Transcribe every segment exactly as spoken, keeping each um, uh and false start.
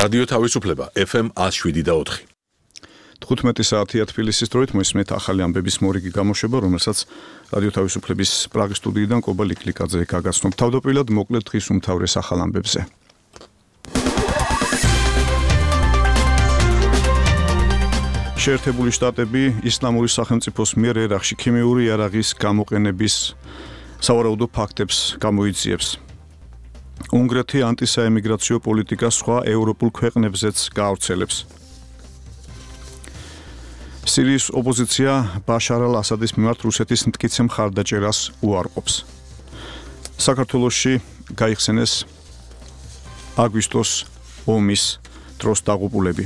რადიო თავისუფლება ეფ ემ one oh seven და four. თხუთმეტი საათია თბილისის დროით მოისმენთ ახალი ამბების მორიგი გამოშვება, რომელსაც რადიო თავისუფლების პრაღის სტუდიიდან კობა ლიკლიკაძე გაგაცნობ. თავდაპირველად მოკლედ დღის უმთავრეს ახალ ამბებზე. შეერთებული შტატები ისლამური სახელმწიფოს მიერ ერაყში ქიმიური იარაღის გამოყენების სავარაუდო ფაქტებს გამოიძიებს. უნგრეთი ანტისაემიგრაციო პოლიტიკას სხვა ევროპულ ქვეყნებზეც გაავრცელებს. სირიის ოპოზიცია ბაშარ ალ-ასადის მიმართ რუსეთის მტკიცე მხარდაჭერას უარყოფს. საქართველოში გაიხსენეს აგვისტოს ომის დროს დაღუპულები.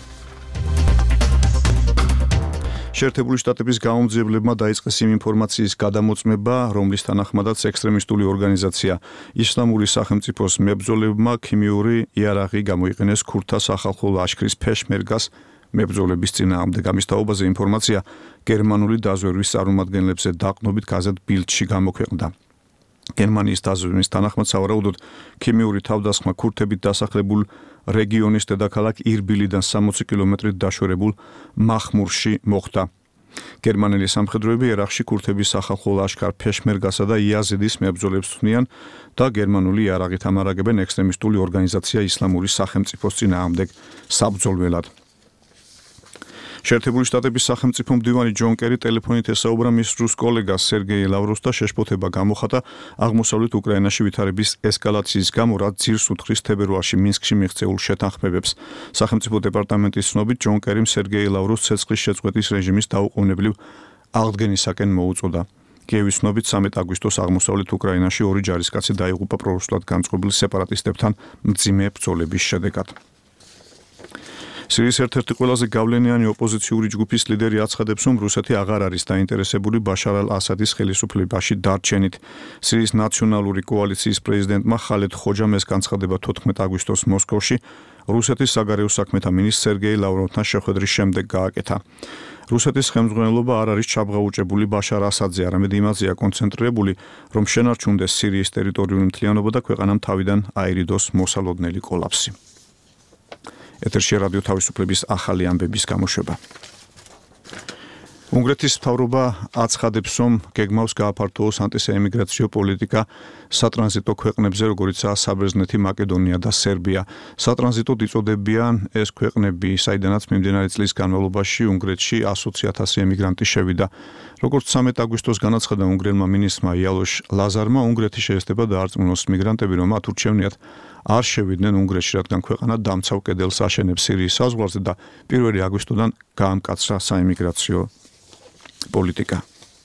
შეერთებული შტატების გამომძიებლებმა დაიწყეს იმ ინფორმაციის გადამოწმება, რომლის თანახმადაც ექსტრემისტული ორგანიზაცია ისლამური სახელმწიფოს მებრძოლებმა ქიმიური იარაღი გამოიყენეს ქურთთა სახალხო ლაშქრის ფეშმერგას მებრძოლების წინააღმდეგ. ამის თაობაზე ინფორმაცია გერმანული დაზვერვის წარმომადგენლებზე დაყნობით გაზეთ ბილდში გამოქვეყნდა. გერმანიის დაზვერვის თანახმად სავარაუდოდ ქიმიური თავდასხმა ქურთებით დასახლებულ რეგიონის დედაქალაქ ირბილიდან სამოცი კილომეტრით დაშვერებულ მახმურში მოხდა. გერმანელი სამხედროები ერაყში ქურთების სახალხო ლაშქარ ფეშმერგასა და იაზიდის მებრძოლებს თვლიან და გერმანული იარაღით ამარაგებენ ექსტრემისტული ორგანიზაცია ისლამური სახელმწიფოს წინააღმდეგ საბრძოლველად. შეერთებული შტატების სახელმწიფო მდივანი ჯონ კერი ტელეფონით ესაუბრა მის რუს კოლეგას სერგეი ლავროვს და შეშფოთება გამოხატა აღმოსავლეთ უკრაინაში ვითარების ესკალაციის გამო, რაც ძირს უთხრის თებერვალში მინსკში მიღწეულ შეთანხმებებს. სახელმწიფო დეპარტამენტის ცნობით ჯონ კერიმ სერგეი ლავროვს ცეცხლის შეწყვეტის რეჟიმის დაუყოვნებლივ აღდგენისაკენ მოუწოდა. კიევის ცნობით სამი აგვისტოს აღმოსავლეთ უკრაინაში ორი ჯარისკაცი დაიღუპა პრორუსულად განწყობილ სეპარატისტებთან მძიმე ბრძოლების შედეგად. სირიის ერთ-ერთი ყველაზე გავლენიანი ოპოზიციური ჯგუფის ლიდერი აცხადებს, რომ რუსეთი აღარ არის დაინტერესებული ბაშარ ალ-ასადის ხელისუფლებაში დარჩენით. სირიის ნაციონალური კოალიციის პრეზიდენტმა ხალედ ხოჯამეს განცხადება თოთხმეტი აგვისტოს მოსკოვში რუსეთის საგარეო საქმეთა მინისტრ სერგეი ლავროვთან შეხვედრის შემდეგ გააკეთა. რუსეთის ხელმძღვანელობა არ არის ჩაბღაუჭებული ბაშარ ასადზე, არამედ იმაზეა კონცენტრირებული, რომ შენარჩუნდეს სირიის ტერიტორიული მთლიანობა და ქვეყანამ თავიდან აერიდოს მოსალოდნელი კოლაფსი. ეთერში რადიო თავისუფლების ახალი ამბების გამოშვება. უნგრეთის მთავრობა აცხადებს, რომ გეგმავს გააფართოვოს ანტისაემიგრაციო პოლიტიკა სატრანზიტო ქვეყნებზე, როგორიცაა საბერძნეთი, მაკედონია და სერბია. სატრანზიტოდ იწოდებიან ეს ქვეყნები, საიდანაც მიმდინარე წლის განმავლობაში უნგრეთში ასოცი ათასი ემიგრანტი შევიდა. როგორც სამი აგვისტოს განაცხადა უნგრელმა მინისტრმა იალოშ ლაზარმა, უნგრეთი შეესწება დაარწმუნოს მიგრანტები, რომ მათ ურჩევნიათ არ შევიდნენ უნგრეთში, რადგან ქვეყანა დამცავ კედელს აშენებს სირიის საზღვარზე და პირველი აგვისტოდან გაამკაცრა საემიგრაციო პოლიტიკა.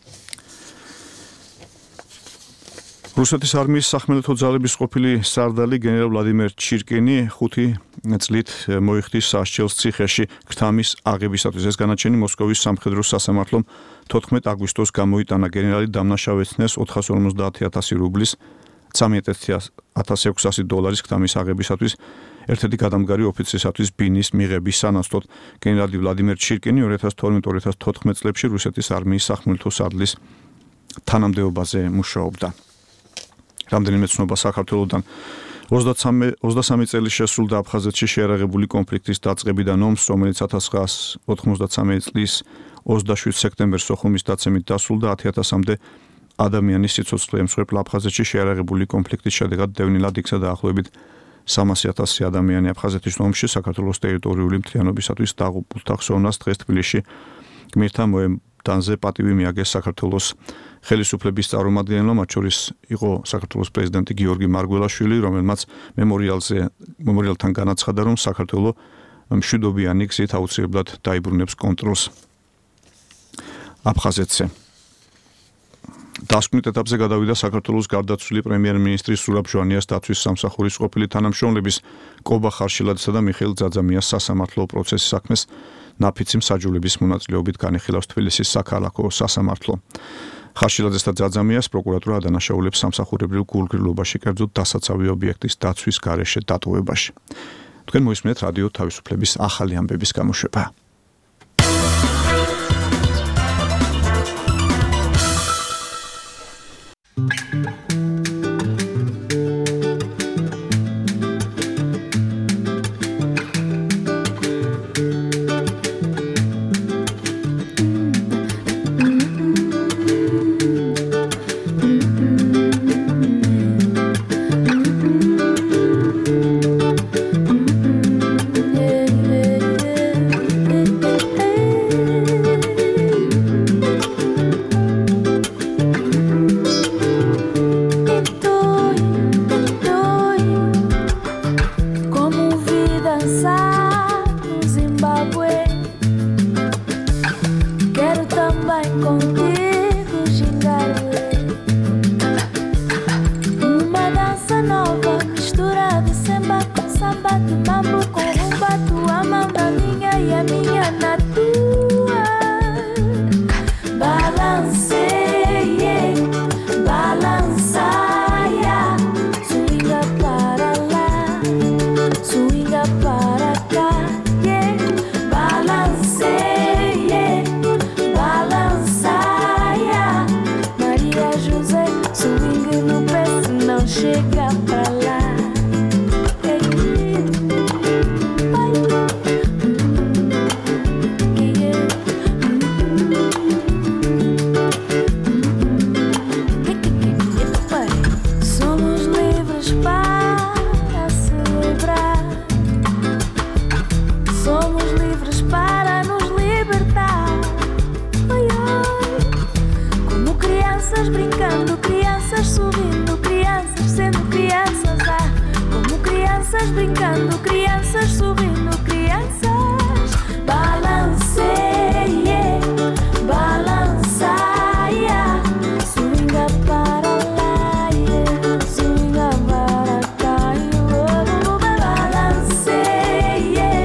რუსეთის არმიის სახმელეთო ძალების ყოფილი სარდალი გენერალ ვლადიმერ ჩირკინი ხუთი წლით მოიხდის სასჯელს ციხეში ქთამის აღებისათვის. ეს განაჩენი მოსკოვის სამხედრო სასამართლომ თოთხმეტი აგვისტოს გამოიტანა. გენერალი დამნაშავეცნეს ოთხას ორმოცდაათი ათასი რუბლის ცამეტი ათას ექვსასი დოლარის ქთამის აღებისათვის ერთ-ერთი გადამდგარი ოფიცრისათვის ბინის მიღების სანაცვლოდ. გენერალი ვლადიმერ ჩირკინი ორი ათას თორმეტი ორი ათას თოთხმეტი წლებში რუსეთის არმიის სახმელეთო სარდლის თანამდებობაზე მუშაობდა. რამდენიმე ცნობა საქართველოსთან ოცდასამი წელი შესრულდა აფხაზეთში შეიარაღებული კონფლიქტის დაწყებიდან ომს, რომელიც ათას ცხრაას ოთხმოცდაცამეტი წლის ოცდაშვიდ სექტემბერს სოხუმის დაცემით დასრულდა. ათი ათასამდე ადამიანის სიცოცხლე ემსხვერპლა აფხაზეთში შეიარაღებული კონფლიქტის შედეგად დევნილად იქცა დაახლოებით სამასი ათასი ადამიანი. აფხაზეთის ომში საქართველოს ტერიტორიული მთლიანობისათვის დაღუპულთა ხსოვნას დღეს თბილისში გმირთა მოედანზე პატივი მიაგეს საქართველოს ხელისუფლების წარმომადგენელმა, მათ შორის იყო საქართველოს პრეზიდენტი გიორგი მარგველაშვილი, რომელმაც მემორიალზე მემორიალთან განაცხადა, რომ საქართველოს მშვიდობიანი გზით აუცილებლად დაიბრუნებს კონტროლს აფხაზეთზე. დასკვნით ეტაპზე გადავიდა საქართველოს გარდაცვლილი პრემიერ-მინისტრის ზურაბ ჟვანიას დაცვის სამსახურის ყოფილი თანამშრომლების კობა ხარშილაძისა და მიხეილ ძაძამიას სასამართლო პროცესის საქმეს ნაფიცი მსაჯულების მონაწილეობით განიხილავს თბილისის საქალაქო სასამართლო. ხარშილაძეს და ძაძამიას პროკურატურა ადანაშაულებს სამსახურებრივ გულგრილობაში, კერძოდ დასაცავი ობიექტის დაცვის გარეშე დატოვებაში. თქვენ მოისმენთ რადიო თავისუფლების ახალი ამბების გამოშვება. chega pra lá. Somos livres para celebrar. Somos livres para nos libertar. Oi, oi. Como crianças brincando, crianças sorrindo, crianças sendo crianças. Ah, como crianças brincando, crianças sorrindo, crianças. Balanceie, balançaia, swinga para lá, yeah. Swinga para cá, oh, balanceie,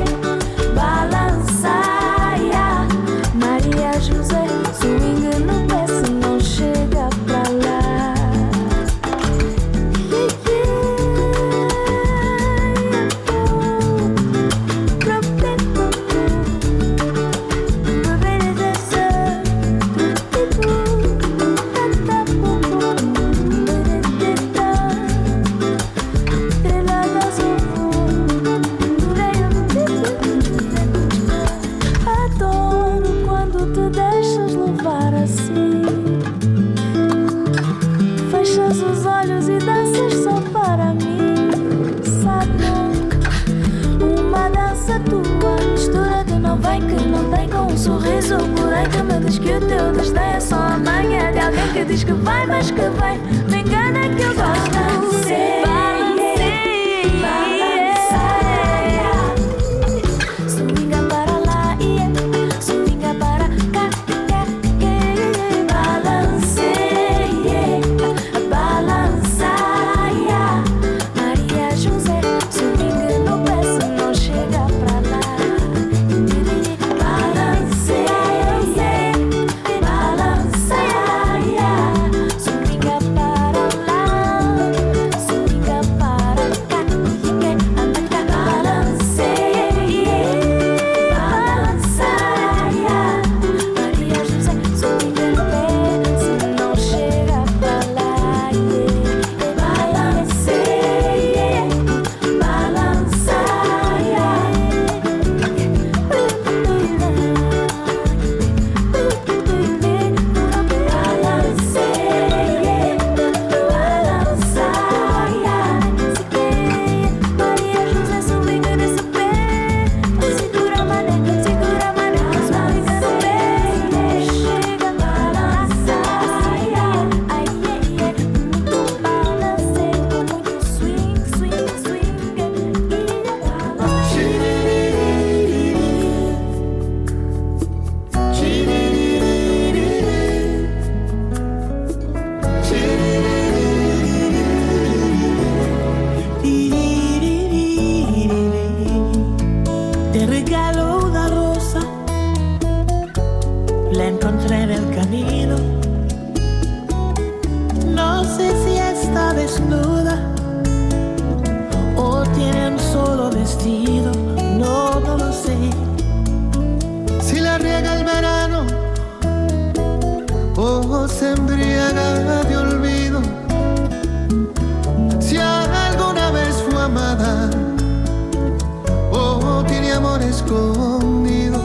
balançaia, Maria José, swinga no pé se não chega pra lá. Adoro quando te deixas levar assim. Fechas os olhos e danças só para mim. Sabe nunca uma dança tua, mistura de não vem que não tem com um sorriso. Porém que me diz que o teu destino é só a manhã de alguém que diz que vai, mas que vem. Me engana que eu gosto de você. Swinga para lá, yeah. Swinga para cá, cá, yeah. Balanceie, balançaia, Maria José, swinga no pé se não chega pra lá. Balanceie, balançaia, swinga para lá, swinga para cá, yeah. Balanceie, balançaia, Maria José, swinga no pé se não chega pra lá, yeah. Balanceie, balançaia, Maria José, swinga nesse pé. Segura a mané, segura a mané, swinga no pé. Chega, balançaia, ai, yeah, yeah. Muito balanceio, muito swing, swing, swing, Te regalo una rosa, la encontré en el camino. No sé si está desnuda o tiene un solo vestido, no, no lo sé. Si la riega el verano o se embriaga de olvido, si alguna vez fue amada o tiene amor escondido.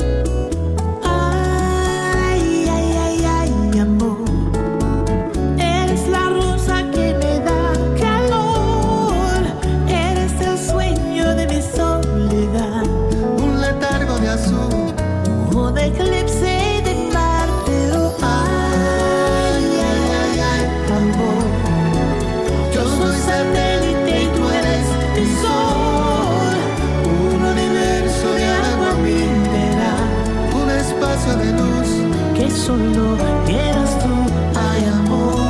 Ay, ay, ay, ay, amor, eres la rosa que me da calor, eres el sueño de mi soledad, Un letargo de azul, un eclipse de Marte. Oh, ay, ay, ay, ay, amor, yo soy satélite y tú eres el sol, un universo de agua mineral, un espacio de luz. que solo quieras tú, ay, amor.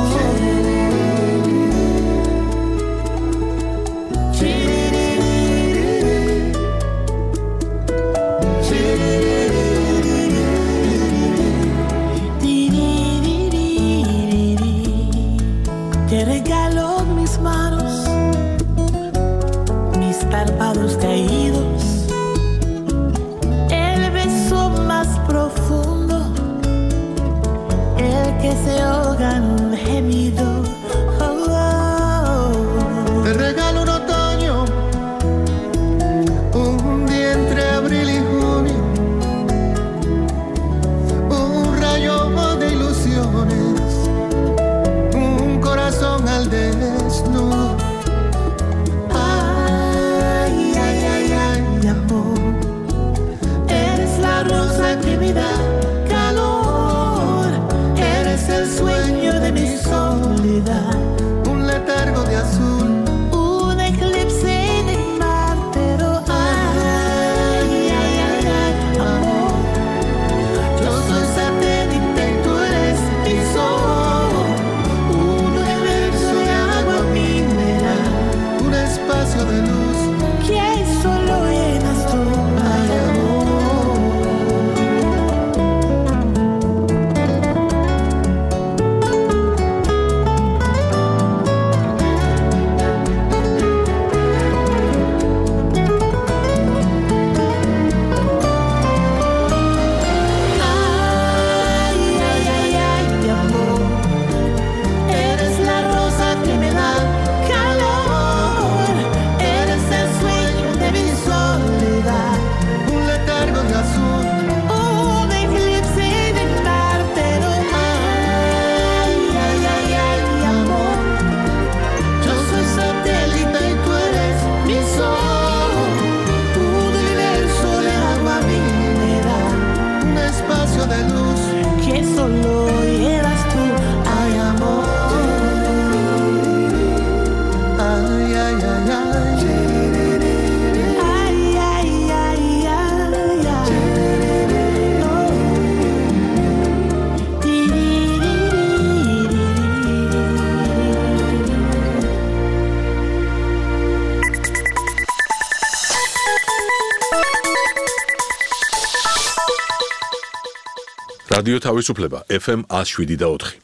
Te regalo mis manos, mis párpados caídos, el beso más profundo, el que se ahoga en un gemido. Oh, oh, რადიო თავისუფლება ეფ ემ one oh seven point four.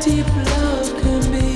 deep love can be.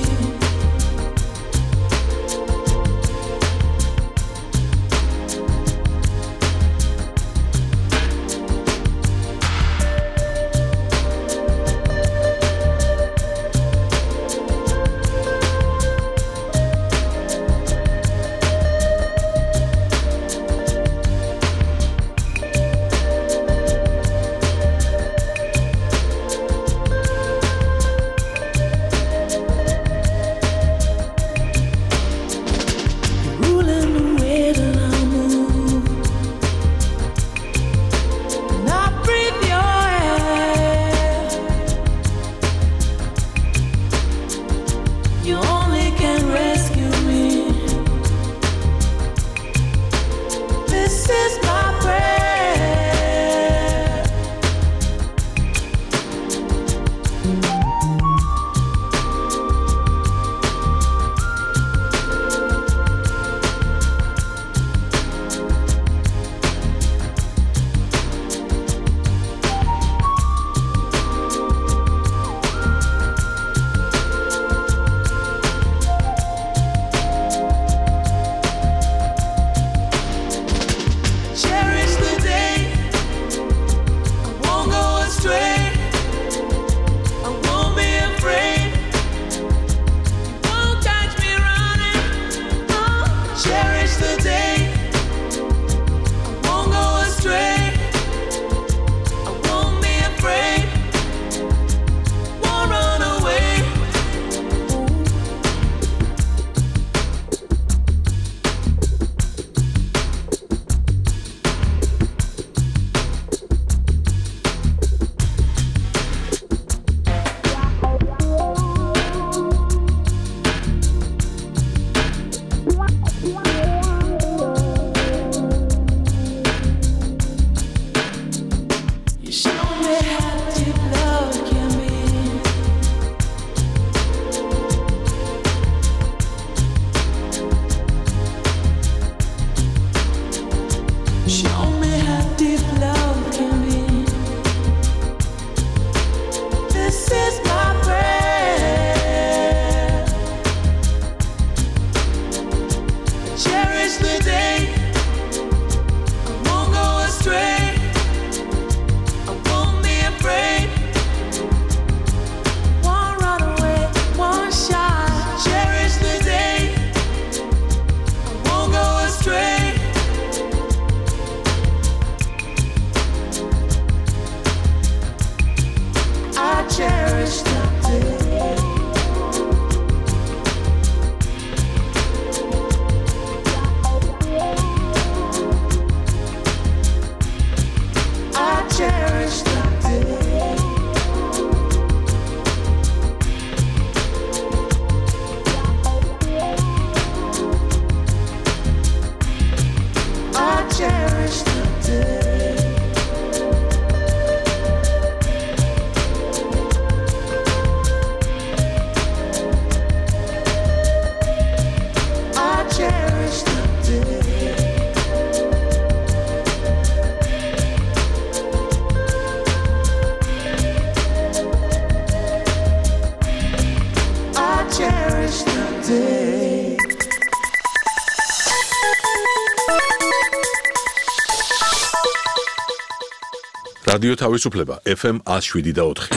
რადიო თავისუფლება F M one oh seven და four.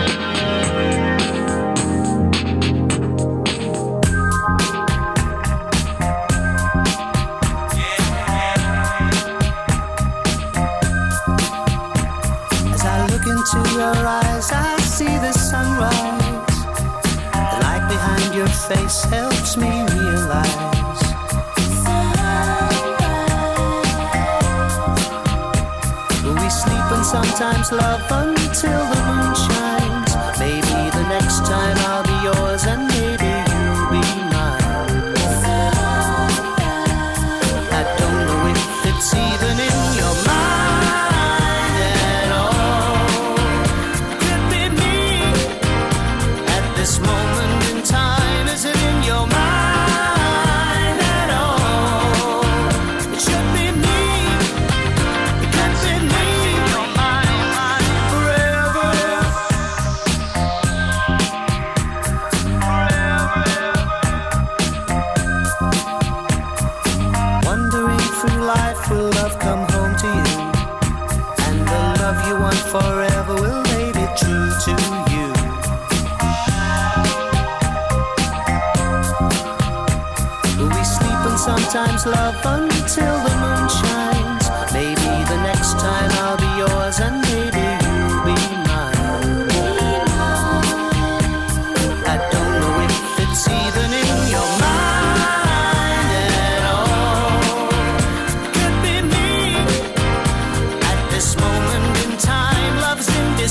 As I look into your eyes, I see the sunrise. The light behind your face helps me realize sometimes love until the moon shines. Maybe the next time I'll be yours and maybe you'll be mine. I don't know if it's even in your mind at all. Could be me at this moment in time. Is it in your mind at all? It should be me. It can't be me. you want forever will they be true to you? We sleep and sometimes love until the moon shines. Maybe the next time I'll be yours and maybe you'll be mine. I don't know if it's even in your mind at all. Could be me. At this moment in time, love's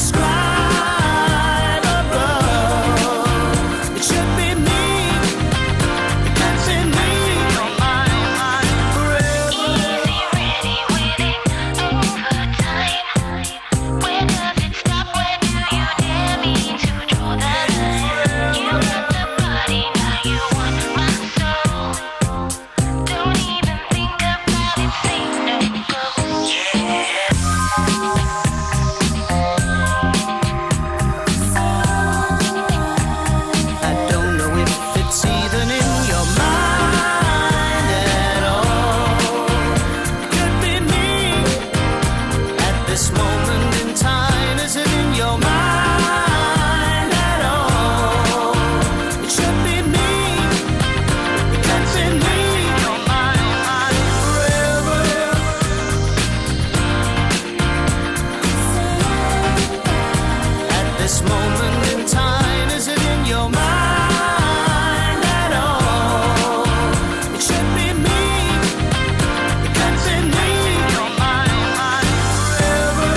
indescribable. It should be me. It can't be me. You're mine, mine forever. Easy, ready, winning over time. Where does it stop? Where do you dare me to draw that line? You got the body, now you want my soul. Don't even think about it, say no go. I don't know if it's even in your mind at all. Could be me. At this moment in time, is it in your mind at all? It should be me. It can't be me. You're mine, mine forever. At this moment in time, is it in your mind at all? It should be me. It can't be me. You're mine, mine forever.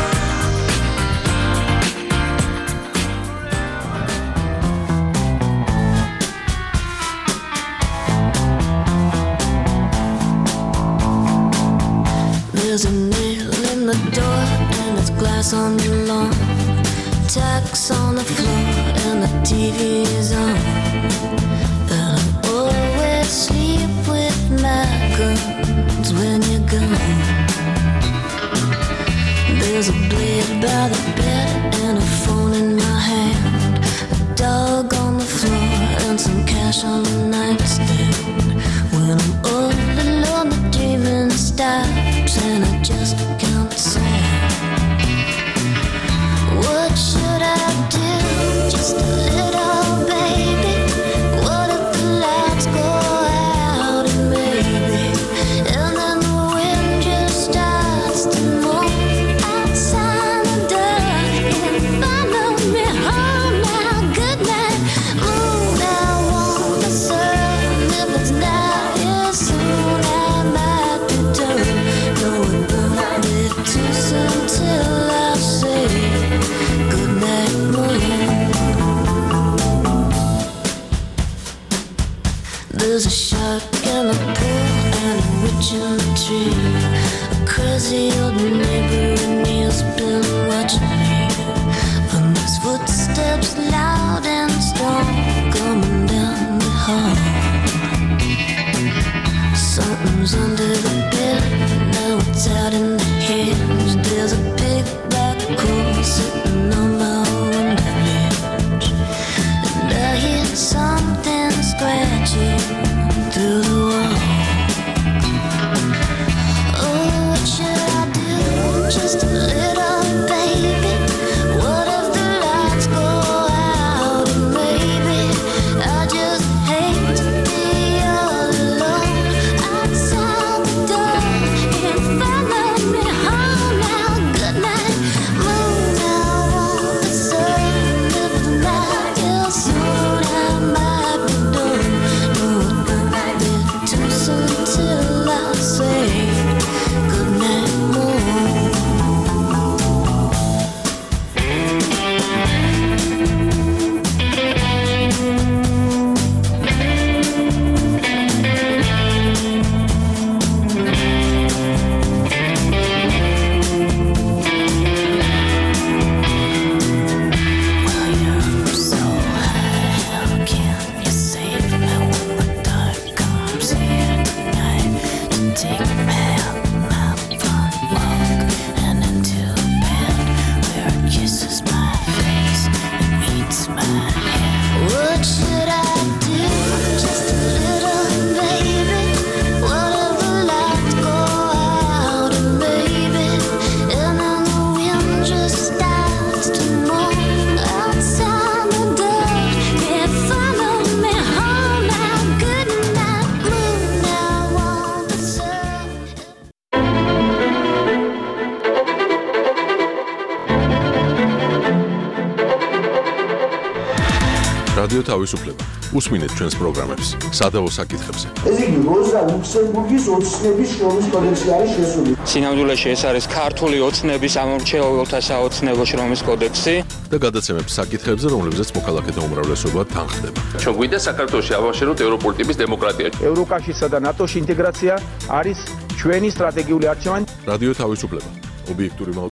There's a nail in the door and there's glass on the lawn. Tacks on the floor and the T V is on. And I always sleep with my guns when you're gone. There's a blade by the bed and a phone in my hand. A dog on the floor and some cash on the nightstand. When I'm all alone, the dreaming stops and I just can't say. What should I do? Just a little baby. What if the lights go out and maybe, and then the wind just starts to move outside the door and follow me home now. Good night, moon. I want the sun. If it's not here soon, I might return. No, it won't be too soon till I say good night, moon. There's a shark in the pool and a witch in the tree. A crazy old neighbor and he's been watching me. And there's footsteps loud and strong coming down the hall. Something's under the bed, now it's out in the hedge. There's a big black hole sitting on my window ledge. And I hear something scratching through the wall. Oh, what should I do? Just a little baby. What if the lights go out and maybe I just hate to be all alone outside the door and follow me home now. Good night, moon. რადიო თავისუფლება. უსმინეთ ჩვენს პროგრამებს სადავო საკითხებზე. ეს იგი როზა ლუქსემბურგის ოცნების შრომის კოდექსი არის შესული. სინამდვილეში ეს არის ქართული ოცნების ამორჩეულთა საოცნებო შრომის კოდექსი და გადაცემებს საკითხებზე, რომლებზეც მოქალაქეთა უმრავლესობა თანხდება. ჩვენ გვინდა საქართველოში ავაშენოთ ევროპული ტიპის დემოკრატია. ევროკავშირსა და ნატოში ინტეგრაცია არის ჩვენი სტრატეგიული არჩევანი. რადიო თავისუფლება. ობიექტური